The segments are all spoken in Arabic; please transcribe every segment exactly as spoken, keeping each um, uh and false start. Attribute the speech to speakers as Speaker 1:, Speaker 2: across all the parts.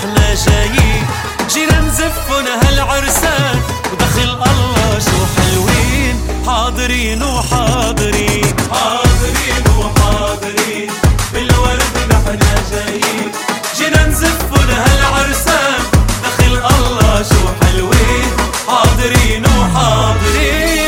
Speaker 1: نحنا جايين، جينا نزفن هالعرسان ودخل الله شو حلوين. حاضرين وحاضرين حاضرين وحاضرين بالورد نحنا جايين، جينا نزفن هالعرسان دخل الله شو حلوين. حاضرين وحاضرين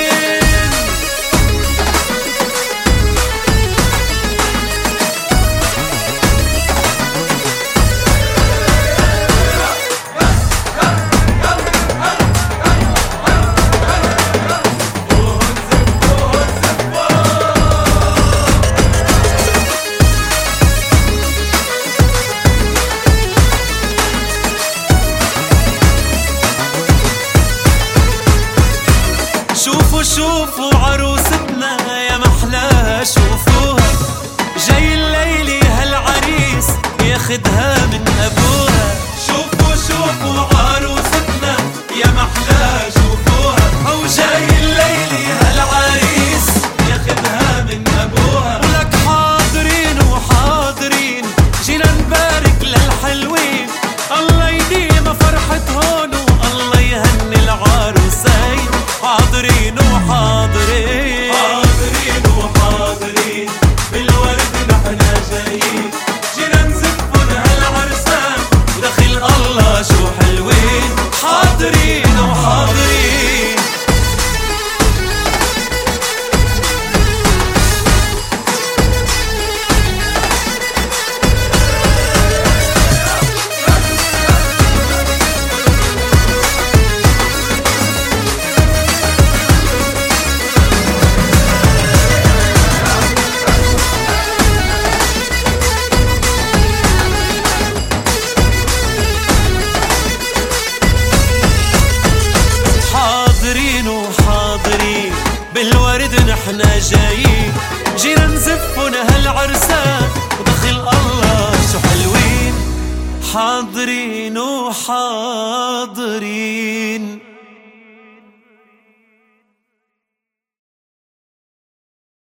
Speaker 1: شوفوا شوفوا عروستنا يا محلاها شوفوها، جاي الليلة هالعريس ياخدها من أبوها. شوفوا شوفوا عروستنا يا محلاها شوفوها، أو جاي الليلة هالعريس ياخدها من أبوها. ولك حاضرين وحاضرين جينا نبارك للحلوين، الله يديم فرحتهن والله يهني العروسين. حاضرين وحاضرين حاضرين وحاضرين بالورد نحنا جايين، جينا نزفن هالعرسان ودخل الله شو حلوين. حاضرين وحاضرين بالورد نحنا جايين، جينا نزفن هالعرسان ودخل الله شو حلوين. حاضرين وحاضرين